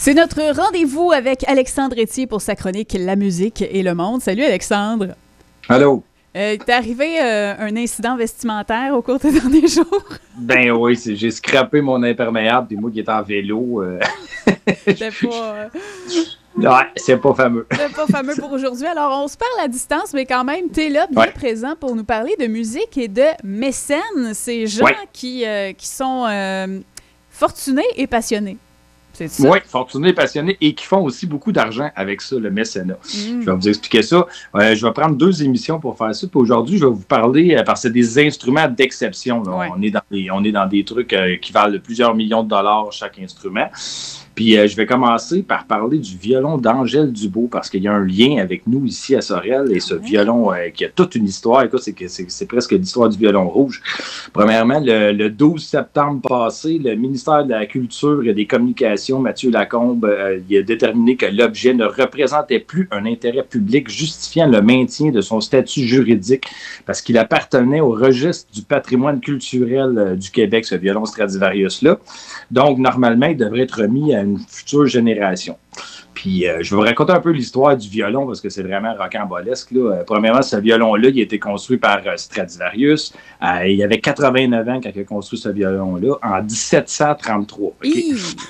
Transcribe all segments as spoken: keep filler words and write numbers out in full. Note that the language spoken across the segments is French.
C'est notre rendez-vous avec Alexandre Etier pour sa chronique La musique et le monde. Salut Alexandre. Allô. Euh, T'es arrivé euh, un incident vestimentaire au cours des derniers jours? Ben oui, c'est, j'ai scrappé mon imperméable, puis moi qui étais en vélo. Euh... C'était pas... Euh... Ouais, c'est pas fameux. C'est pas fameux pour aujourd'hui. Alors, on se parle à distance, mais quand même, t'es là, bien ouais. présent pour nous parler de musique et de mécènes. Ces gens ouais. qui, euh, qui sont euh, fortunés et passionnés. C'est ça? Oui, fortunés et passionnés et qui font aussi beaucoup d'argent avec ça, le mécénat. Mm. Je vais vous expliquer ça. Euh, je vais prendre deux émissions pour faire ça. Puis aujourd'hui, je vais vous parler, euh, parce que c'est des instruments d'exception. Ouais. On est dans des, on est dans des trucs euh, qui valent plusieurs millions de dollars chaque instrument. Puis euh, je vais commencer par parler du violon d'Angèle Dubeau, parce qu'il y a un lien avec nous ici à Sorel, et ce ouais. violon euh, qui a toute une histoire. Écoute, c'est, c'est, c'est presque l'histoire du violon rouge. Premièrement, le, le douze septembre passé, le ministère de la Culture et des Communications, Mathieu Lacombe, euh, il a déterminé que l'objet ne représentait plus un intérêt public justifiant le maintien de son statut juridique, parce qu'il appartenait au registre du patrimoine culturel euh, du Québec, ce violon Stradivarius-là. Donc, normalement, il devrait être remis à une future génération. Puis, euh, je vais vous raconter un peu l'histoire du violon parce que c'est vraiment rocambolesque. Là. Euh, premièrement, ce violon-là, il a été construit par euh, Stradivarius. Euh, il avait quatre-vingt-neuf ans quand il a construit ce violon-là, en dix-sept cent trente-trois. Okay?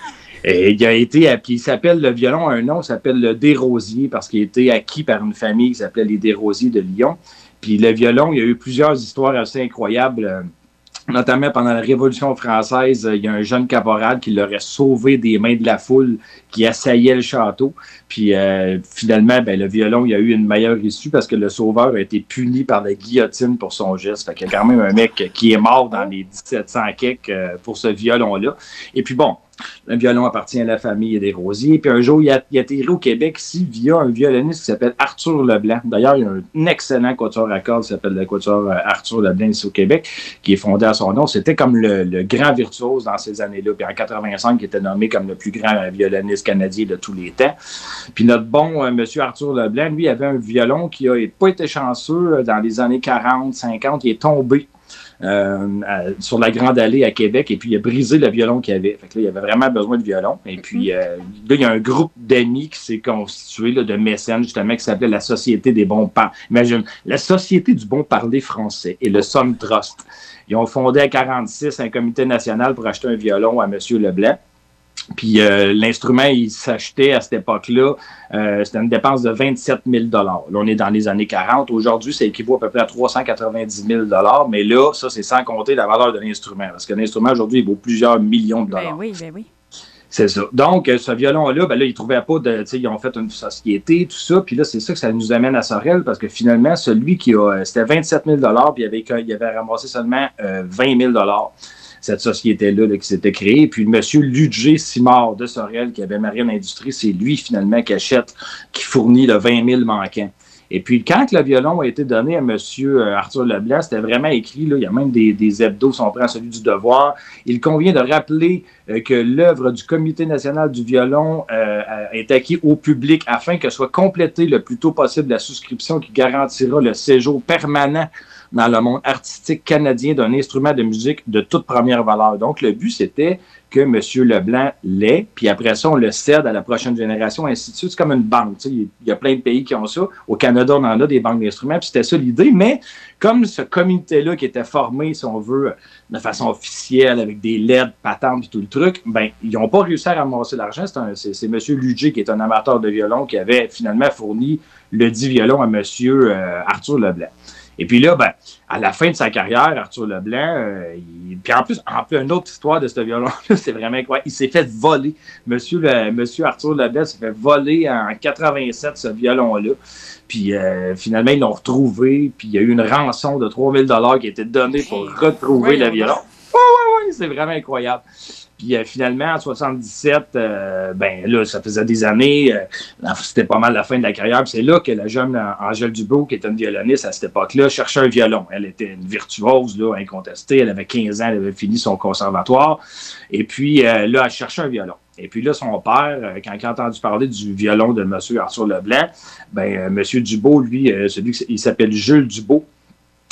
Et il a été, puis il s'appelle, le violon a un nom, il s'appelle le Desrosiers parce qu'il a été acquis par une famille qui s'appelait les Desrosiers de Lyon. Puis le violon, il y a eu plusieurs histoires assez incroyables. Euh, Notamment pendant la Révolution française, il y a un jeune caporal qui l'aurait sauvé des mains de la foule qui assaillait le château. Puis euh, finalement, ben, le violon, il a eu une meilleure issue parce que le sauveur a été puni par la guillotine pour son geste. Fait qu'il y a quand même un mec qui est mort dans les dix-sept cents quelques euh, pour ce violon-là. Et puis bon, le violon appartient à la famille des Rosiers. Puis un jour, il a, il a atterri au Québec ici via un violoniste qui s'appelle Arthur Leblanc. D'ailleurs, il y a un excellent quatuor à cordes qui s'appelle le quatuor Arthur Leblanc ici au Québec, qui est fondé à son nom. C'était comme le, le grand virtuose dans ces années-là. Puis en quatre-vingt-cinq, il était nommé comme le plus grand violoniste canadien de tous les temps. Puis notre bon euh, monsieur Arthur Leblanc, lui, avait un violon qui n'a pas été chanceux dans les années quarante, cinquante. Il est tombé Euh, à, sur la Grande Allée à Québec, et puis il a brisé le violon qu'il avait. Fait que là, il avait vraiment besoin de violon. Et puis euh, là, il y a un groupe d'amis qui s'est constitué là, de mécènes, justement, qui s'appelait la Société des bons parlers. Imagine, la Société du bon parler français et le Somme Trust. Ils ont fondé en quarante-six un comité national pour acheter un violon à M. Leblanc. Puis euh, l'instrument, il s'achetait à cette époque-là, euh, c'était une dépense de vingt-sept mille dollars. Là, on est dans les années quarante. Aujourd'hui, ça équivaut à peu près à trois cent quatre-vingt-dix mille dollars. Mais là, ça, c'est sans compter la valeur de l'instrument. Parce que l'instrument, aujourd'hui, il vaut plusieurs millions de dollars. Ben oui, ben oui. C'est ça. Donc, ce violon-là, ben là, ils ne trouvaient pas de... Tu sais, ils ont fait une société, tout ça. Puis là, c'est ça que ça nous amène à Sorel, parce que finalement, celui qui a... C'était vingt-sept mille dollars, puis il avait, il avait ramassé seulement euh, vingt mille dollars. Cette société-là là, qui s'était créée. Puis M. Ludger Simard de Sorel, qui avait Marine Industrie, c'est lui, finalement, qui achète, qui fournit le vingt mille manquant. Et puis, quand le violon a été donné à M. Arthur Leblanc, c'était vraiment écrit, là, il y a même des, des hebdos, si on prend celui du Devoir. Il convient de rappeler euh, que l'œuvre du Comité national du violon euh, est acquise au public afin que soit complétée le plus tôt possible la souscription qui garantira le séjour permanent dans le monde artistique canadien d'un instrument de musique de toute première valeur. Donc, le but, c'était que M. Leblanc l'ait, puis après ça, on le cède à la prochaine génération, ainsi de suite. C'est comme une banque. Tu sais. Il y a plein de pays qui ont ça. Au Canada, on en a des banques d'instruments, puis c'était ça l'idée. Mais comme ce comité-là qui était formé, si on veut, de façon officielle, avec des lettres, patentes et tout le truc, ben ils n'ont pas réussi à ramasser l'argent. C'est, un, c'est, c'est M. Ludger, qui est un amateur de violon, qui avait finalement fourni le dit violon à M. Euh, Arthur Leblanc. Et puis là, ben, à la fin de sa carrière, Arthur Leblanc, euh, il... puis en plus, en plus, une autre histoire de ce violon-là, c'est vraiment quoi? Il s'est fait voler. Monsieur, le... Monsieur Arthur Leblanc s'est fait voler en quatre-vingt-sept ce violon-là. Puis euh, finalement, ils l'ont retrouvé. Puis il y a eu une rançon de trois mille dollars qui a été donnée pour retrouver oui, le violon. Oui, oui, oui, c'est vraiment incroyable. Puis euh, finalement, en soixante-dix-sept, euh, ben là, ça faisait des années, euh, c'était pas mal la fin de la carrière. Puis c'est là que la jeune Angèle Dubeau, qui était une violoniste à cette époque-là, cherchait un violon. Elle était une virtuose, là, incontestée. Elle avait quinze ans, elle avait fini son conservatoire. Et puis euh, là, elle cherchait un violon. Et puis là, son père, euh, quand il a entendu parler du violon de M. Arthur Leblanc, ben euh, M. Dubeau, lui, euh, celui il s'appelle Jules Dubeau.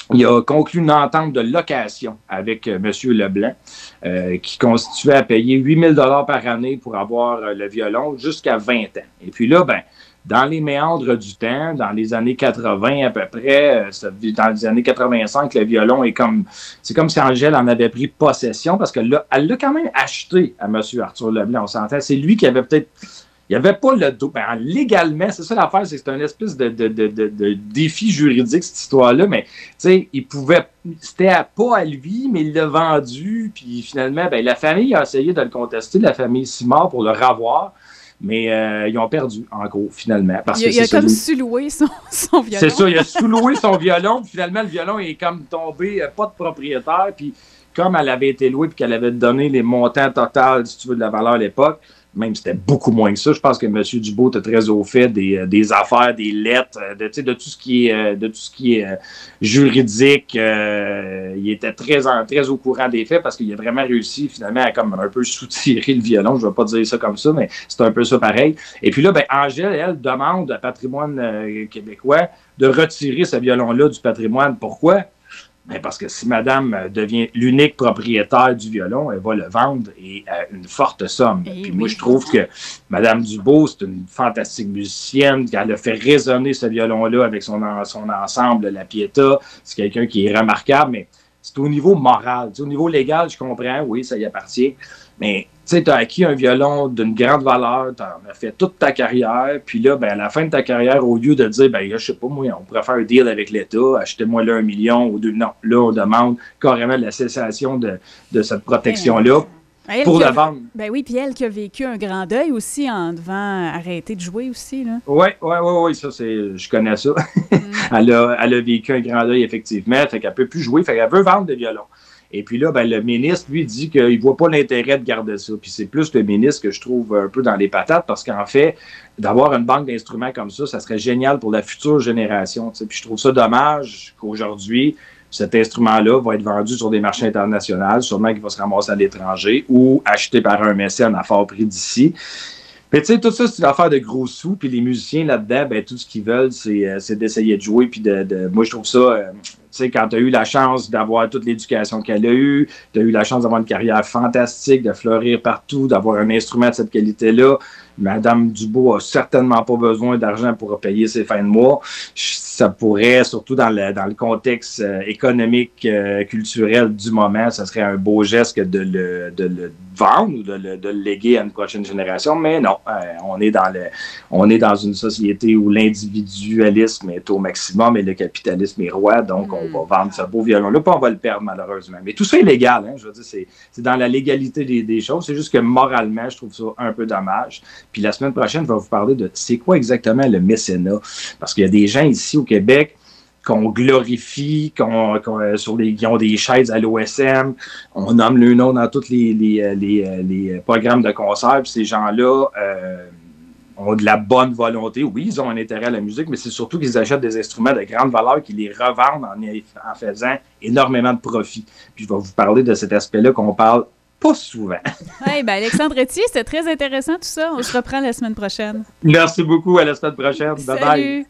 il a conclu une entente de location avec euh, M. Leblanc euh, qui constituait à payer huit mille dollars par année pour avoir euh, le violon jusqu'à vingt ans. Et puis là, ben, dans les méandres du temps, dans les années quatre-vingts à peu près, euh, dans les années quatre-vingt-cinq, le violon est comme, c'est comme si Angèle en avait pris possession parce qu'elle l'a, elle l'a quand même acheté à M. Arthur Leblanc, on s'entend. C'est lui qui avait peut-être... Il n'y avait pas le dos. Ben, légalement, c'est ça l'affaire, c'est que c'est un espèce de, de, de, de, de défi juridique, cette histoire-là, mais tu sais, il pouvait. C'était à, pas à lui, mais il l'a vendu, puis finalement, ben, la famille a essayé de le contester, la famille Simard, pour le ravoir, mais euh, ils ont perdu, en gros, finalement. Parce il, que il a c'est comme ça, sous-loué son, son violon. C'est ça, il a sous-loué son violon, puis finalement, le violon est comme tombé, euh, pas de propriétaire, puis comme elle avait été louée, puis qu'elle avait donné les montants total, si tu veux, de la valeur à l'époque, même c'était beaucoup moins que ça. Je pense que M. Dubois était très au fait des, des affaires, des lettres, de, de tout ce qui est, de tout ce qui est euh, juridique. Euh, il était très, en, très au courant des faits parce qu'il a vraiment réussi finalement à comme un peu soutirer le violon. Je ne vais pas dire ça comme ça, mais c'est un peu ça pareil. Et puis là, ben, Angèle, elle, demande à Patrimoine euh, québécois de retirer ce violon-là du patrimoine. Pourquoi? Ben parce que si madame devient l'unique propriétaire du violon, elle va le vendre et à une forte somme. Et Puis oui. Moi, je trouve que madame Dubois, c'est une fantastique musicienne. Elle a fait résonner ce violon-là avec son, son ensemble, la Pietà. C'est quelqu'un qui est remarquable, mais c'est au niveau moral. T'sais, au niveau légal, je comprends, oui, ça y appartient. Mais tu sais, tu as acquis un violon d'une grande valeur, tu as fait toute ta carrière, puis là, ben, à la fin de ta carrière, au lieu de dire, ben, je sais pas, moi, on pourrait faire un deal avec l'État, achetez-moi là un million ou deux, non, là, on demande carrément la cessation de, de cette protection-là elle pour la a, vendre. Ben oui, puis elle qui a vécu un grand deuil aussi en devant arrêter de jouer aussi, là. Oui, oui, oui, oui, ça, c'est, je connais ça. Mm. elle, a, elle a vécu un grand deuil, effectivement, fait qu'elle peut plus jouer, fait qu'elle veut vendre des violons. Et puis là, ben, le ministre, lui, dit qu'il ne voit pas l'intérêt de garder ça. Puis c'est plus le ministre que je trouve un peu dans les patates parce qu'en fait, d'avoir une banque d'instruments comme ça, ça serait génial pour la future génération. T'sais. Puis je trouve ça dommage qu'aujourd'hui, cet instrument-là va être vendu sur des marchés internationaux, sûrement qu'il va se ramasser à l'étranger ou acheté par un mécène à fort prix d'ici. Mais tu sais, tout ça, c'est une affaire de gros sous. Puis les musiciens là-dedans, ben tout ce qu'ils veulent, c'est, euh, c'est d'essayer de jouer. Puis de, de, moi, je trouve ça, euh, tu sais, quand tu as eu la chance d'avoir toute l'éducation qu'elle a eue, tu as eu la chance d'avoir une carrière fantastique, de fleurir partout, d'avoir un instrument de cette qualité-là, Madame Dubois a certainement pas besoin d'argent pour payer ses fins de mois. Ça pourrait, surtout dans le, dans le contexte euh, économique, euh, culturel du moment, ça serait un beau geste que de le, de le vendre ou de le, de le léguer à une prochaine génération. Mais non, euh, on est dans le, on est dans une société où l'individualisme est au maximum et le capitalisme est roi. Donc, mm. on va vendre ce beau violon-là, puis on va le perdre malheureusement. Mais tout ça est légal. Hein, je veux dire, c'est, c'est dans la légalité des, des choses. C'est juste que moralement, je trouve ça un peu dommage. Puis la semaine prochaine, je vais vous parler de c'est quoi exactement le mécénat. Parce qu'il y a des gens ici au Québec qu'on glorifie, qu'on, qu'on, sur les, qui ont des chaises à l'O S M. On nomme le nom dans tous les, les, les, les programmes de concert. Puis ces gens-là euh, ont de la bonne volonté. Oui, ils ont un intérêt à la musique, mais c'est surtout qu'ils achètent des instruments de grande valeur, qu'ils les revendent en, en faisant énormément de profit. Puis je vais vous parler de cet aspect-là qu'on parle pas souvent. Oui, bien, Alexandre Etier, c'était très intéressant tout ça. On se reprend la semaine prochaine. Merci beaucoup. À la semaine prochaine. Bye bye. Salut.